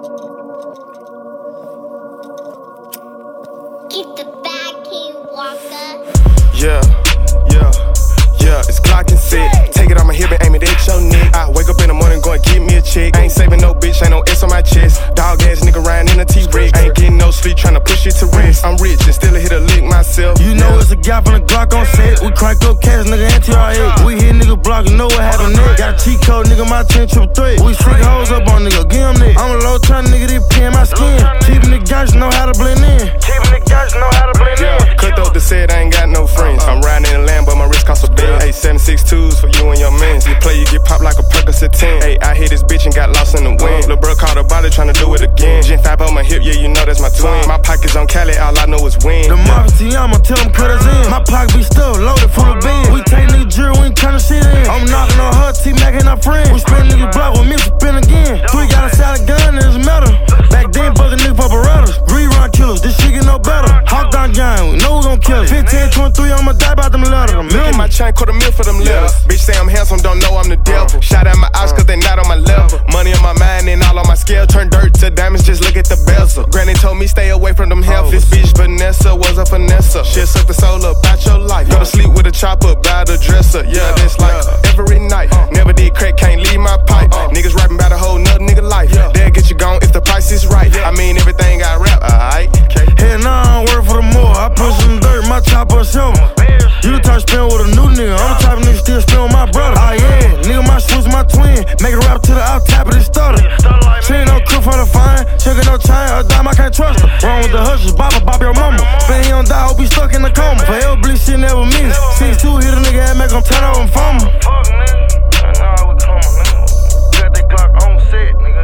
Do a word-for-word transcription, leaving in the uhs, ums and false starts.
Keep the bag, King Walker. Yeah, yeah, yeah, it's Glock and set. Take it on my hip and aim it at your neck. I wake up in the morning, go and get me a check. I ain't saving no bitch, ain't no S on my chest. Dog ass nigga riding in a T-Rex. Ain't getting no sleep, tryna push it to rest. I'm rich and still a hit a lick myself. You know it's a gap on the Glock on set. We crank up cash, nigga, anti R X. We hit nigga block, you know what happened next. Got a cheat code, nigga, my ten triple threat. We stick hoes up on nigga, give him that. I'm a low trying nigga, this pee in my skin. Keeping the guys know how to blend in. Keeping the guys know how to blend in. Cut though the said I ain't got no friends. I'm riding in a Lamb, but my wrist costs a bill. Hey, seven six twos for you and your mans. You play, you get popped like a Percocet ten. Hey, I hit this bitch and got lost in the wind. Lil' bro caught a body tryna do it again. Gen five on my hip, yeah, you know that's my twin. My pockets on Cali, all I know is win. The Mafia, I'ma tell them cut us in. My pocket be stuffed, loaded full of bins. We take nigga jury, we ain't turn the shit in. I'm knocking on her, T-Mac and our friends. We spin nigga block with Mister Pin again. Three got a side of gun and it's metal. Back then, buzzing nigga for Berettas. Rerun killers, this shit get no better. Hawk down gang, we know we gon' kill it. fifteen, twenty-three, I'ma die about them letters. Look at my chain, quarter mil for them letters. Bitch say I'm handsome, don't know I'm the devil. Shout out my eyes cause they not on my level. Money on my mind and all on my scale. Turn dirt to diamonds, just look at the bezel. Granny told me stay away from them helpless. Bitch Vanessa was a finesse. She'll suck the soul up out your life. Go to sleep with a chopper by the dresser. Yeah, that's like every night. Never did crack, can't leave my pipe. Niggas rapping about a whole nother nigga life. They'll get you gone if the price is right. I mean everything I rap, alright. Hell nah, I don't work for the more. I push some dirt, my chopper a shovel. You the type spin with a new nigga. I'm the type of nigga still spin with my brother. Oh yeah, nigga, my shoes, my twin. Make a rap to the out tap of the stutter. She ain't no cook for the fine. Checkin' no chain, a dime, I can't trust her. Wrong with the hushes, Baba, Bop your mama. Spin he don't die, hope he stuck in the coma. For L bleed, shit never miss. six two, hit a nigga and make him turn over and fumble. Fuck, nigga. Nah, we coming, nigga. Got that Glock on set, nigga.